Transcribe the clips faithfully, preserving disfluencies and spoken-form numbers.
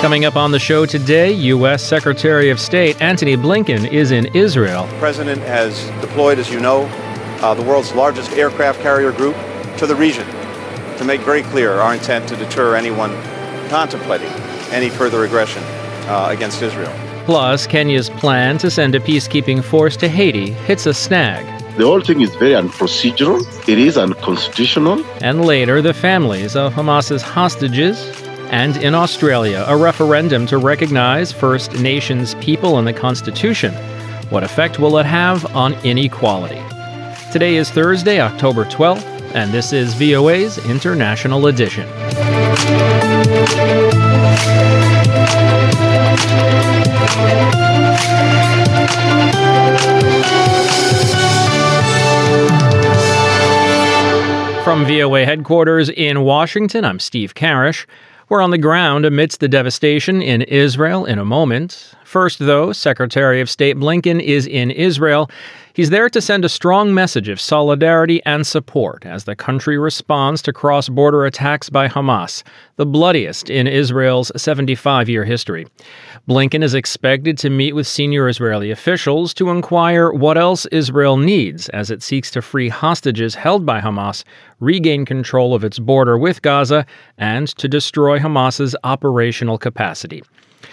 Coming up on the show today, U S. Secretary of State Antony Blinken is in Israel. The president has deployed, as you know, uh, the world's largest aircraft carrier group to the region to make very clear our intent to deter anyone contemplating any further aggression uh, against Israel. Plus, Kenya's plan to send a peacekeeping force to Haiti hits a snag. The whole thing is very unprocedural. It is unconstitutional. And later, the families of Hamas's hostages. And in Australia, a referendum to recognize First Nations people in the Constitution. What effect will it have on inequality? Today is Thursday, October twelfth, and this is V O A's International Edition. From V O A headquarters in Washington, I'm Steve Karish. We're on the ground amidst the devastation in Israel in a moment. First, though, Secretary of State Blinken is in Israel. He's there to send a strong message of solidarity and support as the country responds to cross-border attacks by Hamas, the bloodiest in Israel's seventy-five-year history. Blinken is expected to meet with senior Israeli officials to inquire what else Israel needs as it seeks to free hostages held by Hamas, regain control of its border with Gaza, and to destroy Hamas's operational capacity.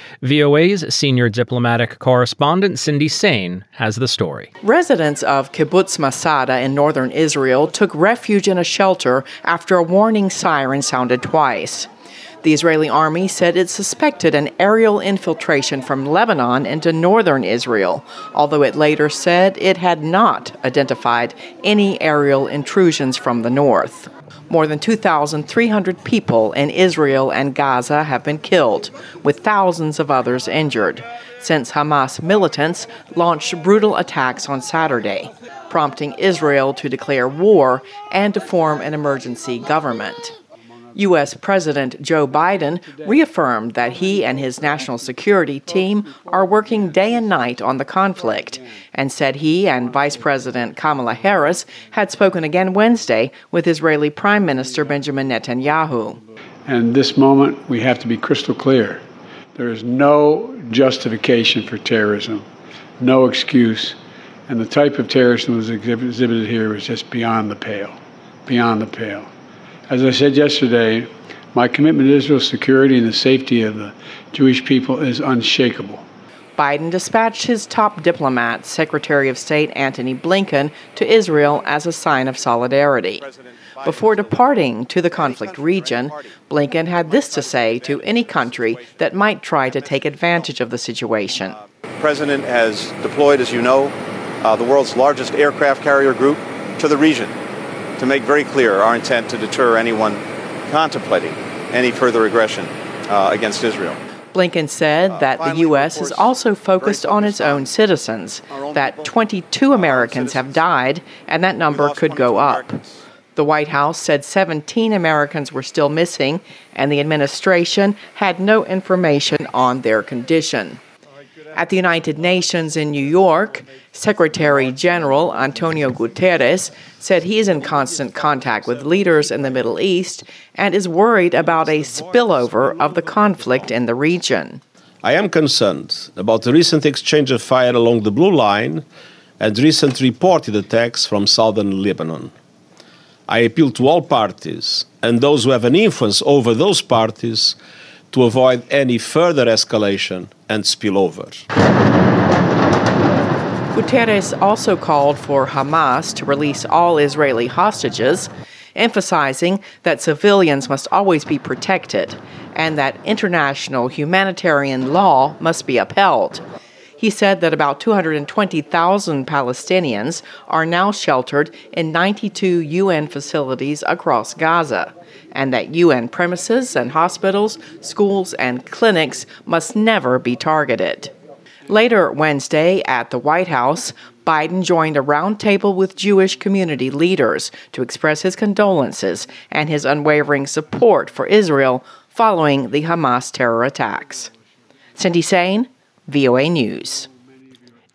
V O A's senior diplomatic correspondent Cindy Sain has the story. Residents of Kibbutz Masada in northern Israel took refuge in a shelter after a warning siren sounded twice. The Israeli army said it suspected an aerial infiltration from Lebanon into northern Israel, although it later said it had not identified any aerial intrusions from the north. More than two thousand three hundred people in Israel and Gaza have been killed, with thousands of others injured, since Hamas militants launched brutal attacks on Saturday, prompting Israel to declare war and to form an emergency government. U S. President Joe Biden reaffirmed that he and his national security team are working day and night on the conflict, and said he and Vice President Kamala Harris had spoken again Wednesday with Israeli Prime Minister Benjamin Netanyahu. And this moment, we have to be crystal clear. There is no justification for terrorism, no excuse, and the type of terrorism that was exhibited here is just beyond the pale, beyond the pale. As I said yesterday, my commitment to Israel's security and the safety of the Jewish people is unshakable. Biden dispatched his top diplomat, Secretary of State Antony Blinken, to Israel as a sign of solidarity. Before departing to the conflict region, Blinken had this to say to any country that might try to take advantage of the situation. The president has deployed, as you know, uh, the world's largest aircraft carrier group to the region to make very clear our intent to deter anyone contemplating any further aggression uh, against Israel. Blinken said that the U S is also focused on its own citizens, that twenty-two Americans have died, and that number could go up. The White House said seventeen Americans were still missing, and the administration had no information on their condition. At the United Nations in New York, Secretary General Antonio Guterres said he is in constant contact with leaders in the Middle East and is worried about a spillover of the conflict in the region. I am concerned about the recent exchange of fire along the Blue Line and recent reported attacks from southern Lebanon. I appeal to all parties and those who have an influence over those parties to avoid any further escalation and spillover. Guterres also called for Hamas to release all Israeli hostages, emphasizing that civilians must always be protected and that international humanitarian law must be upheld. He said that about two hundred twenty thousand Palestinians are now sheltered in ninety-two U N facilities across Gaza, and that U N premises and hospitals, schools, and clinics must never be targeted. Later Wednesday at the White House, Biden joined a roundtable with Jewish community leaders to express his condolences and his unwavering support for Israel following the Hamas terror attacks. Cindy Sain, V O A News.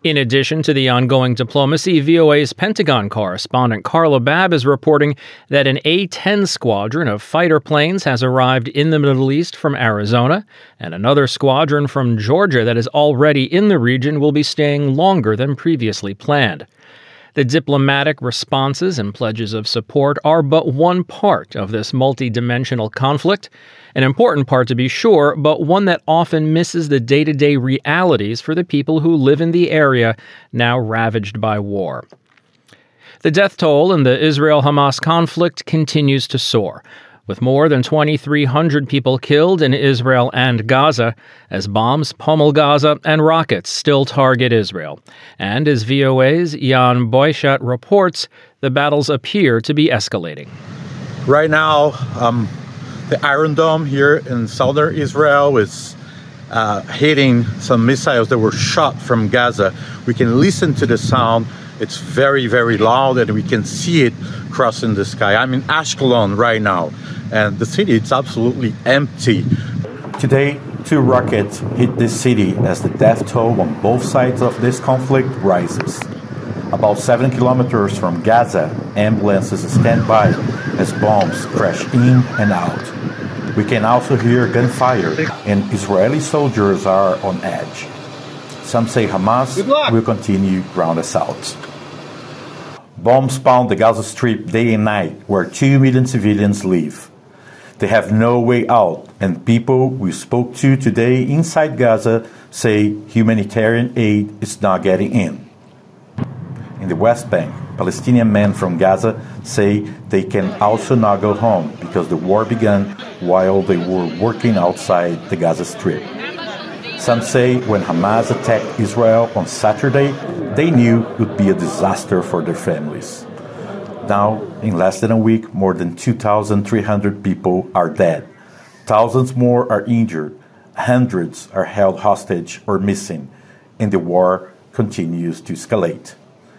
In addition to the ongoing diplomacy, V O A's Pentagon correspondent Carla Babb is reporting that an A ten squadron of fighter planes has arrived in the Middle East from Arizona, and another squadron from Georgia that is already in the region will be staying longer than previously planned. The diplomatic responses and pledges of support are but one part of this multidimensional conflict, an important part to be sure, but one that often misses the day-to-day realities for the people who live in the area now ravaged by war. The death toll in the Israel-Hamas conflict continues to soar, with more than twenty-three hundred people killed in Israel and Gaza, as bombs pummel Gaza and rockets still target Israel. And as V O A's Jan Boyschat reports, the battles appear to be escalating. Right now, um, the Iron Dome here in southern Israel is uh, hitting some missiles that were shot from Gaza. We can listen to the sound. It's very, very loud, and we can see it crossing the sky. I'm in Ashkelon right now, and the city is absolutely empty. Today, two rockets hit this city as the death toll on both sides of this conflict rises. About seven kilometers from Gaza, ambulances stand by as bombs crash in and out. We can also hear gunfire, and Israeli soldiers are on edge. Some say Hamas will continue ground assaults. Bombs pound the Gaza Strip day and night, where two million civilians live. They have no way out, and people we spoke to today inside Gaza say humanitarian aid is not getting in. In the West Bank, Palestinian men from Gaza say they can also not go home because the war began while they were working outside the Gaza Strip. Some say when Hamas attacked Israel on Saturday, they knew it would be a disaster for their families. Now, in less than a week, more than two thousand three hundred people are dead. Thousands more are injured. Hundreds are held hostage or missing, and the war continues to escalate.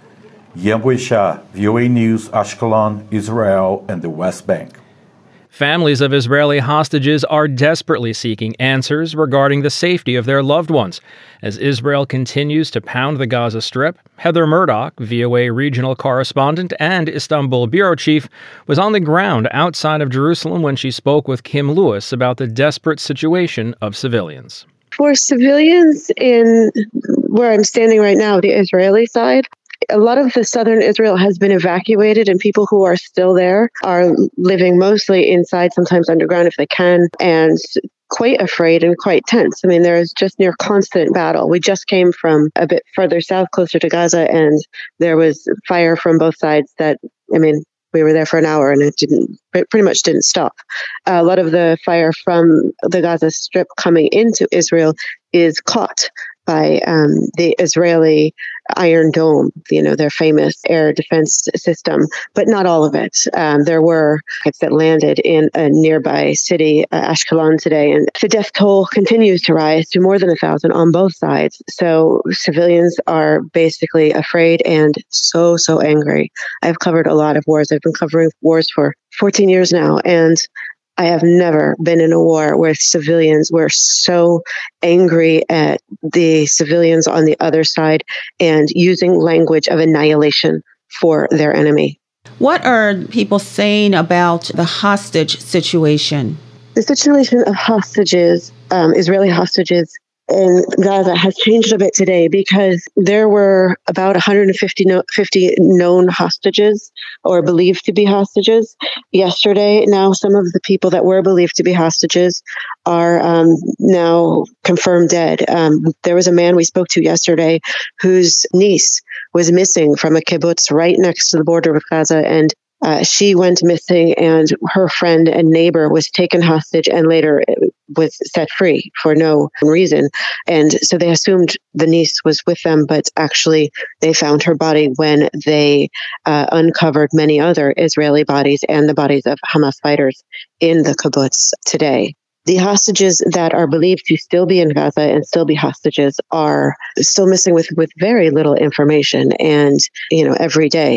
Jan Boyschat, V O A News, Ashkelon, Israel, and the West Bank. Families of Israeli hostages are desperately seeking answers regarding the safety of their loved ones. As Israel continues to pound the Gaza Strip, Heather Murdoch, V O A regional correspondent and Istanbul bureau chief, was on the ground outside of Jerusalem when she spoke with Kim Lewis about the desperate situation of civilians. For civilians in where I'm standing right now, the Israeli side, a lot of the southern Israel has been evacuated, and people who are still there are living mostly inside, sometimes underground if they can, and quite afraid and quite tense. I mean, there is just near constant battle. We just came from a bit further south, closer to Gaza, and there was fire from both sides that, I mean, we were there for an hour and it didn't, it pretty much didn't stop. Uh, a lot of the fire from the Gaza Strip coming into Israel is caught by um, the Israeli Iron Dome, you know, their famous air defense system, but not all of it. Um, there were rockets that landed in a nearby city, uh, Ashkelon today, and the death toll continues to rise to more than a thousand on both sides. So civilians are basically afraid and so, so angry. I've covered a lot of wars. I've been covering wars for fourteen years now, and I have never been in a war where civilians were so angry at the civilians on the other side and using language of annihilation for their enemy. What are people saying about the hostage situation? The situation of hostages, um, Israeli hostages in Gaza has changed a bit today because there were about one hundred fifty, no, fifty known hostages or believed to be hostages yesterday. Now, some of the people that were believed to be hostages are um, now confirmed dead. Um, there was a man we spoke to yesterday whose niece was missing from a kibbutz right next to the border with Gaza, and Uh, she went missing, and her friend and neighbor was taken hostage and later was set free for no reason. And so they assumed the niece was with them, but actually they found her body when they uh, uncovered many other Israeli bodies and the bodies of Hamas fighters in the kibbutz today. The hostages that are believed to still be in Gaza and still be hostages are still missing with, with very little information. And, you know, every day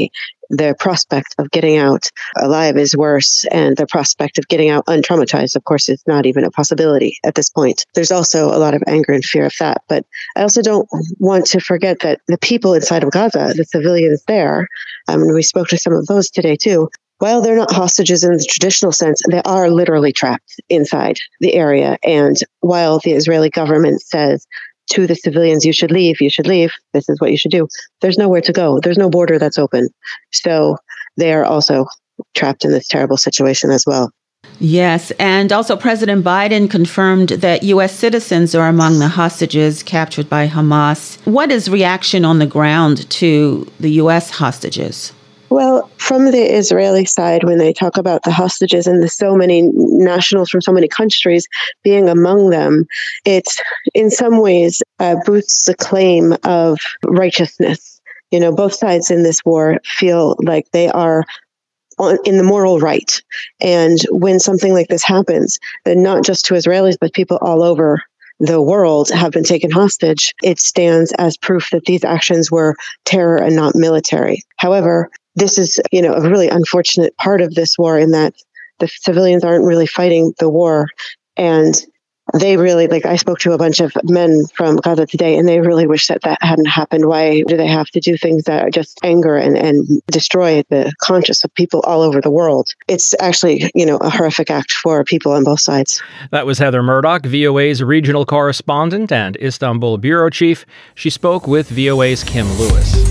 the prospect of getting out alive is worse, and the prospect of getting out untraumatized, of course, is not even a possibility at this point. There's also a lot of anger and fear of that. But I also don't want to forget that the people inside of Gaza, the civilians there, um, and we spoke to some of those today too, while they're not hostages in the traditional sense, they are literally trapped inside the area. And while the Israeli government says to the civilians, you should leave, you should leave, this is what you should do, there's nowhere to go. There's no border that's open. So they are also trapped in this terrible situation as well. Yes, and also President Biden confirmed that U S citizens are among the hostages captured by Hamas. What is reaction on the ground to the U S hostages? Well, from the Israeli side, when they talk about the hostages and the so many nationals from so many countries being among them, it in some ways uh, boosts the claim of righteousness. You know, both sides in this war feel like they are on, in the moral right. And when something like this happens, then not just to Israelis, but people all over the world have been taken hostage, it stands as proof that these actions were terror and not military. However, this is, you know, a really unfortunate part of this war in that the civilians aren't really fighting the war. And they really, like, I spoke to a bunch of men from Gaza today, and they really wish that that hadn't happened. Why do they have to do things that are just anger and, and destroy the conscience of people all over the world? It's actually, you know, a horrific act for people on both sides. That was Heather Murdoch, V O A's regional correspondent and Istanbul bureau chief. She spoke with V O A's Kim Lewis.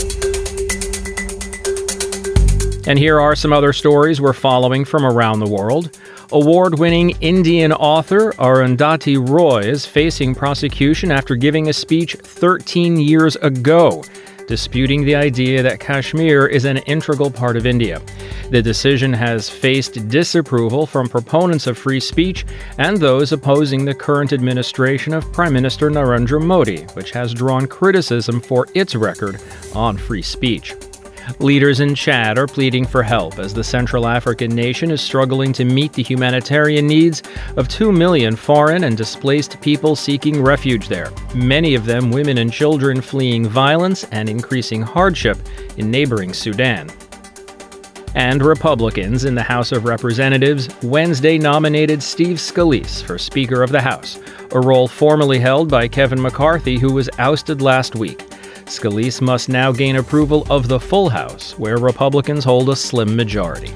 And here are some other stories we're following from around the world. Award-winning Indian author Arundhati Roy is facing prosecution after giving a speech thirteen years ago, disputing the idea that Kashmir is an integral part of India. The decision has faced disapproval from proponents of free speech and those opposing the current administration of Prime Minister Narendra Modi, which has drawn criticism for its record on free speech. Leaders in Chad are pleading for help as the Central African nation is struggling to meet the humanitarian needs of two million foreign and displaced people seeking refuge there, many of them women and children fleeing violence and increasing hardship in neighboring Sudan. And Republicans in the House of Representatives Wednesday nominated Steve Scalise for Speaker of the House, a role formerly held by Kevin McCarthy, who was ousted last week. Scalise must now gain approval of the full House, where Republicans hold a slim majority.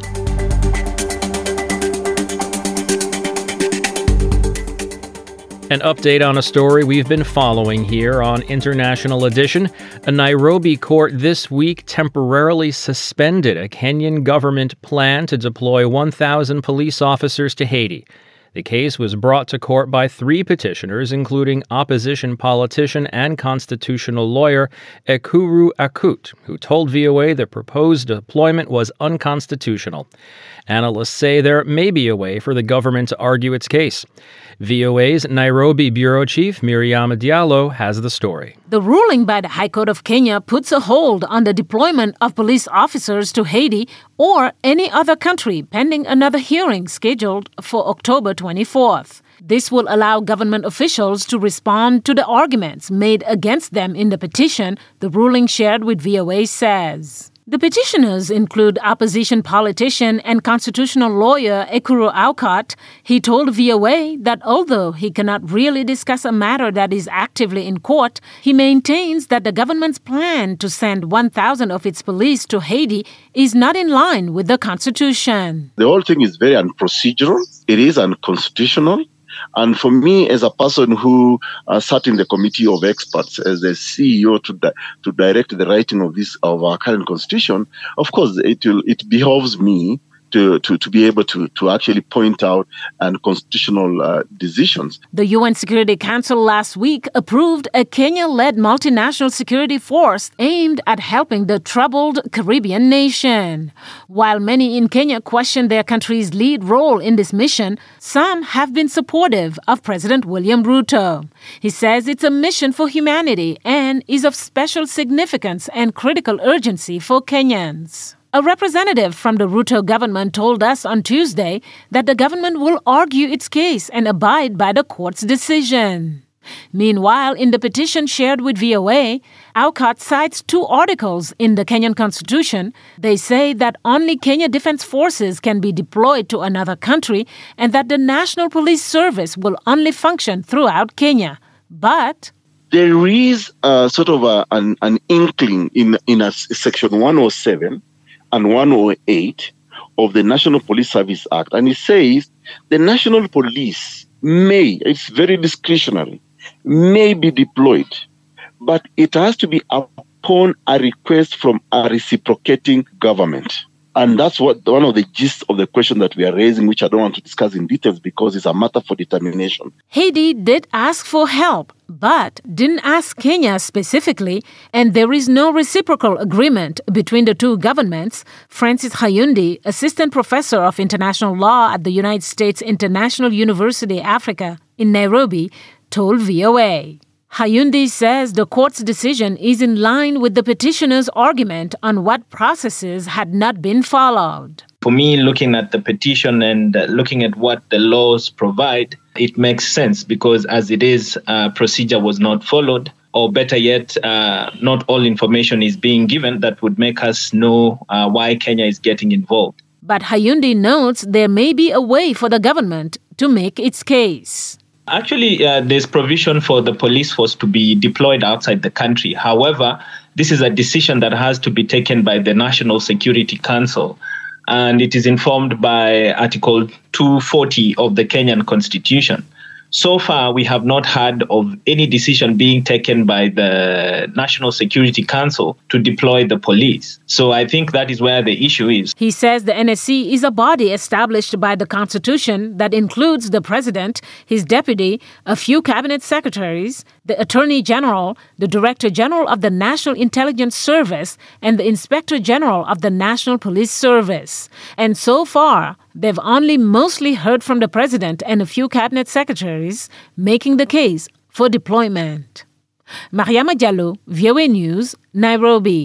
An update on a story we've been following here on International Edition. A Nairobi court this week temporarily suspended a Kenyan government plan to deploy one thousand police officers to Haiti. The case was brought to court by three petitioners, including opposition politician and constitutional lawyer Ekuru Akut, who told V O A the proposed deployment was unconstitutional. Analysts say there may be a way for the government to argue its case. V O A's Nairobi bureau chief Miriam Diallo has the story. The ruling by the High Court of Kenya puts a hold on the deployment of police officers to Haiti or any other country pending another hearing scheduled for October twenty-fourth. This will allow government officials to respond to the arguments made against them in the petition, the ruling shared with V O A says. The petitioners include opposition politician and constitutional lawyer Ekuru Aukot. He told V O A that although he cannot really discuss a matter that is actively in court, he maintains that the government's plan to send one thousand of its police to Haiti is not in line with the Constitution. The whole thing is very unprocedural. It is unconstitutional. And for me, as a person who uh, sat in the committee of experts as the C E O to di- to direct the writing of this of our current constitution, of course, it will it behoves me to to, to be able to, to actually point out unconstitutional uh, decisions. The U N Security Council last week approved a Kenya-led multinational security force aimed at helping the troubled Caribbean nation. While many in Kenya question their country's lead role in this mission, some have been supportive of President William Ruto. He says it's a mission for humanity and is of special significance and critical urgency for Kenyans. A representative from the Ruto government told us on Tuesday that the government will argue its case and abide by the court's decision. Meanwhile, in the petition shared with V O A, Aukat cites two articles in the Kenyan Constitution. They say that only Kenya Defense Forces can be deployed to another country and that the National Police Service will only function throughout Kenya. But there is a sort of a, an, an inkling in, in a section one oh seven and one oh eight of the National Police Service Act. And it says the National Police may, it's very discretionary, may be deployed, but it has to be upon a request from a reciprocating government. And that's what one of the gist of the question that we are raising, which I don't want to discuss in details because it's a matter for determination. Haiti did ask for help, but didn't ask Kenya specifically, and there is no reciprocal agreement between the two governments. Francis Hayundi, assistant professor of international law at the United States International University Africa in Nairobi, told V O A. Hayundi says the court's decision is in line with the petitioner's argument on what processes had not been followed. For me, looking at the petition and uh, looking at what the laws provide, it makes sense because as it is, uh, procedure was not followed, or better yet, uh, not all information is being given that would make us know uh, why Kenya is getting involved. But Hayundi notes there may be a way for the government to make its case. Actually, uh, there's provision for the police force to be deployed outside the country. However, this is a decision that has to be taken by the National Security Council, and it is informed by Article two forty of the Kenyan Constitution. So far, we have not heard of any decision being taken by the National Security Council to deploy the police. So I think that is where the issue is. He says the N S C is a body established by the Constitution that includes the President, his deputy, a few cabinet secretaries, the Attorney General, the Director General of the National Intelligence Service, and the Inspector General of the National Police Service. And so far, they've only mostly heard from the President and a few cabinet secretaries, making the case for deployment. Mariama Diallo, V O A News, Nairobi.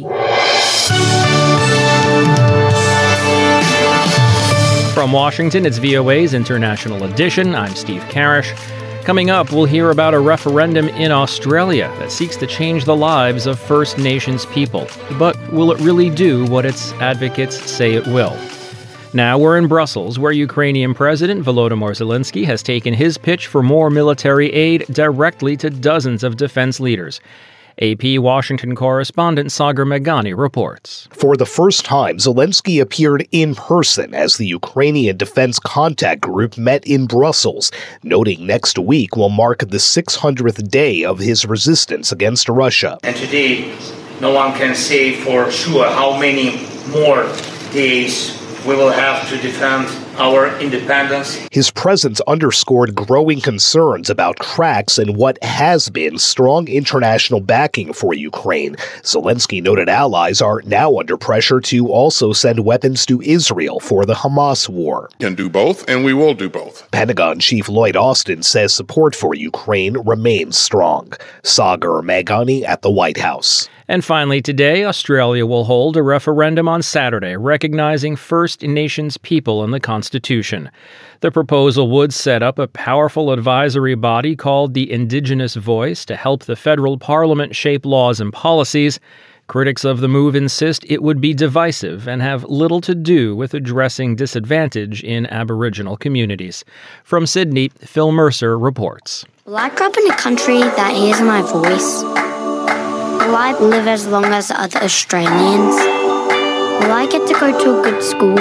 From Washington, it's V O A's International Edition. I'm Steve Karish. Coming up, we'll hear about a referendum in Australia that seeks to change the lives of First Nations people. But will it really do what its advocates say it will? Now we're in Brussels, where Ukrainian President Volodymyr Zelensky has taken his pitch for more military aid directly to dozens of defense leaders. A P Washington correspondent Sagar Meghani reports. For the first time, Zelensky appeared in person as the Ukrainian Defense Contact Group met in Brussels, noting next week will mark the six hundredth day of his resistance against Russia. And today, no one can say for sure how many more days we will have to defend our independence. His presence underscored growing concerns about cracks in what has been strong international backing for Ukraine. Zelensky noted allies are now under pressure to also send weapons to Israel for the Hamas war. Can do both, and we will do both. Pentagon Chief Lloyd Austin says support for Ukraine remains strong. Sagar Meghani at the White House. And finally today, Australia will hold a referendum on Saturday recognizing First Nations people in the Constitution. The proposal would set up a powerful advisory body called the Indigenous Voice to help the federal parliament shape laws and policies. Critics of the move insist it would be divisive and have little to do with addressing disadvantage in Aboriginal communities. From Sydney, Phil Mercer reports. Will I grow up in a country that hears my voice? Will I live as long as other Australians? Will I get to go to a good school?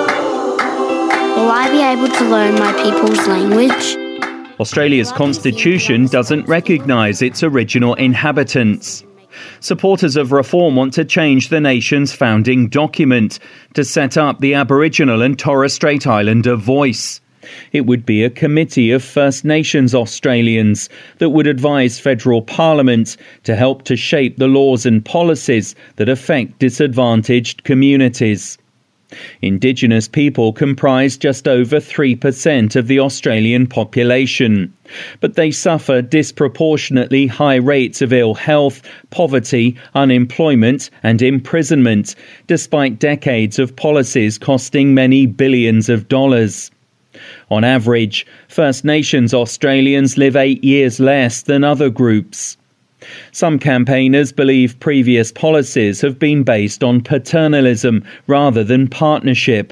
Will I be able to learn my people's language? Australia's constitution doesn't recognise its original inhabitants. Supporters of reform want to change the nation's founding document to set up the Aboriginal and Torres Strait Islander voice. It would be a committee of First Nations Australians that would advise federal parliament to help to shape the laws and policies that affect disadvantaged communities. Indigenous people comprise just over three percent of the Australian population, but they suffer disproportionately high rates of ill health, poverty, unemployment and imprisonment, despite decades of policies costing many billions of dollars. On average, First Nations Australians live eight years less than other groups. Some campaigners believe previous policies have been based on paternalism rather than partnership.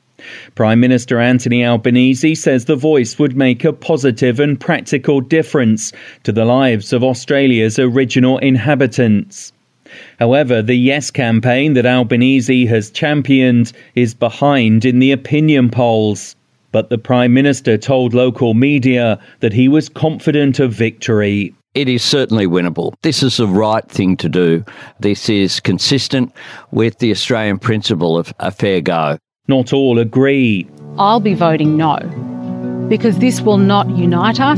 Prime Minister Anthony Albanese says the Voice would make a positive and practical difference to the lives of Australia's original inhabitants. However, the Yes campaign that Albanese has championed is behind in the opinion polls. But the Prime Minister told local media that he was confident of victory. It is certainly winnable. This is the right thing to do. This is consistent with the Australian principle of a fair go. Not all agree. I'll be voting no, because this will not unite us.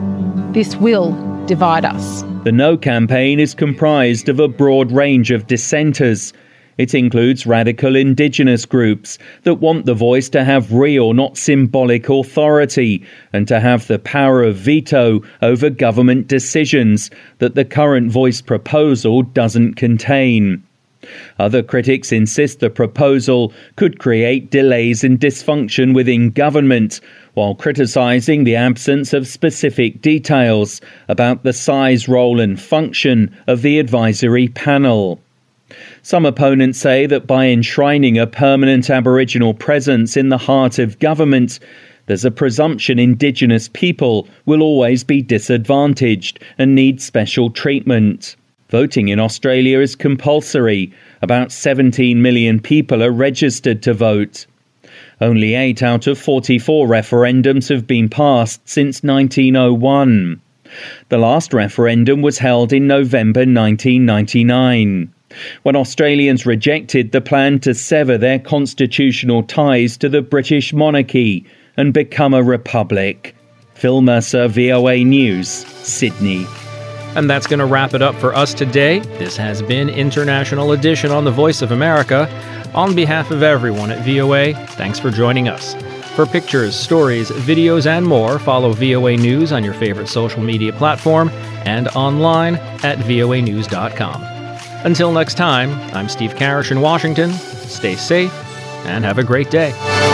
This will divide us. The No campaign is comprised of a broad range of dissenters. It includes radical Indigenous groups that want the Voice to have real, not symbolic authority and to have the power of veto over government decisions that the current Voice proposal doesn't contain. Other critics insist the proposal could create delays and dysfunction within government, while criticising the absence of specific details about the size, role and function of the advisory panel. Some opponents say that by enshrining a permanent Aboriginal presence in the heart of government, there's a presumption Indigenous people will always be disadvantaged and need special treatment. Voting in Australia is compulsory. About seventeen million people are registered to vote. Only eight out of forty-four referendums have been passed since nineteen oh one. The last referendum was held in November nineteen ninety-nine. When Australians rejected the plan to sever their constitutional ties to the British monarchy and become a republic. Phil Mercer, V O A News, Sydney. And that's going to wrap it up for us today. This has been International Edition on the Voice of America. On behalf of everyone at V O A, thanks for joining us. For pictures, stories, videos, and more, follow V O A News on your favorite social media platform and online at V O A news dot com. Until next time, I'm Steve Karish in Washington. Stay safe and have a great day.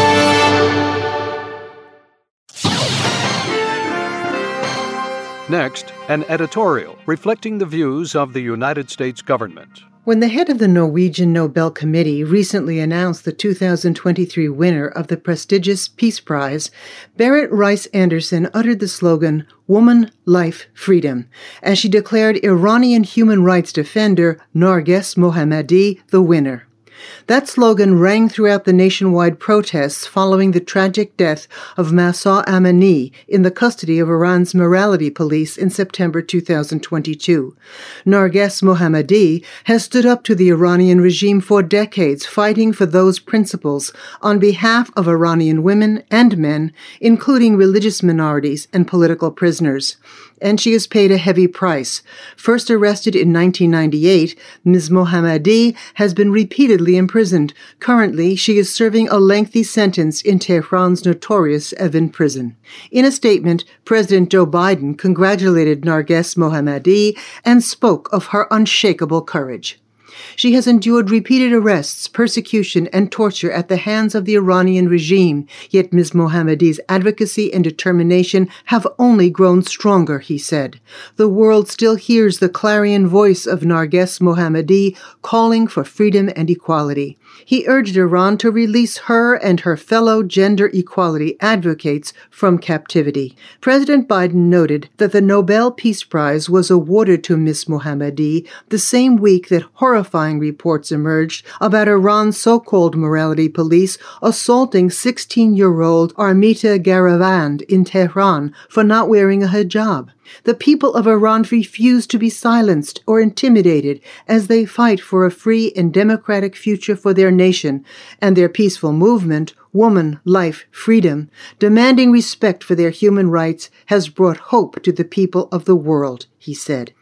Next, an editorial reflecting the views of the United States government. When the head of the Norwegian Nobel Committee recently announced the two thousand twenty-three winner of the prestigious Peace Prize, Berit Reiss-Andersen uttered the slogan, "Woman, Life, Freedom," as she declared Iranian human rights defender Narges Mohammadi the winner. That slogan rang throughout the nationwide protests following the tragic death of Mahsa Amini in the custody of Iran's morality police in September two thousand twenty-two. Narges Mohammadi has stood up to the Iranian regime for decades, fighting for those principles on behalf of Iranian women and men, including religious minorities and political prisoners. And she has paid a heavy price. First arrested in nineteen ninety-eight, Miz Mohammadi has been repeatedly imprisoned. Currently, she is serving a lengthy sentence in Tehran's notorious Evin prison. In a statement, President Joe Biden congratulated Narges Mohammadi and spoke of her unshakable courage. She has endured repeated arrests, persecution, and torture at the hands of the Iranian regime, yet Miz Mohammadi's advocacy and determination have only grown stronger, he said. The world still hears the clarion voice of Narges Mohammadi calling for freedom and equality. He urged Iran to release her and her fellow gender equality advocates from captivity. President Biden noted that the Nobel Peace Prize was awarded to Miz Mohammadi the same week that horrifying reports emerged about Iran's so-called morality police assaulting sixteen-year-old Armita Garavand in Tehran for not wearing a hijab. The people of Iran refuse to be silenced or intimidated as they fight for a free and democratic future for their nation, and their peaceful movement, Woman, Life, Freedom, demanding respect for their human rights, has brought hope to the people of the world, he said.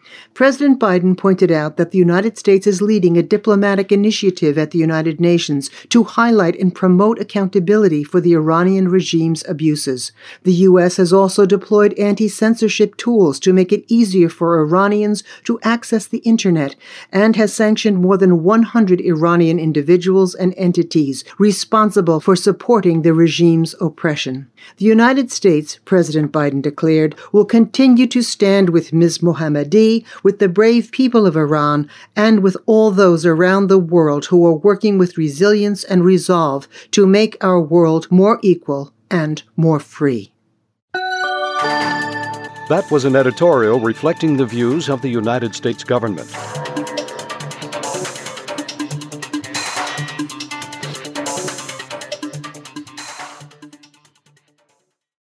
President Biden pointed out that the United States is leading a diplomatic initiative at the United Nations to highlight and promote accountability for the Iranian regime's abuses. The U S has also deployed anti-censorship tools to make it easier for Iranians to access the Internet and has sanctioned more than one hundred Iranian individuals and entities responsible for supporting the regime's oppression. The United States, President Biden declared, will continue to stand with Miz Mohammadi, with the brave people of Iran, and with all those around the world who are working with resilience and resolve to make our world more equal and more free. That was an editorial reflecting the views of the United States government.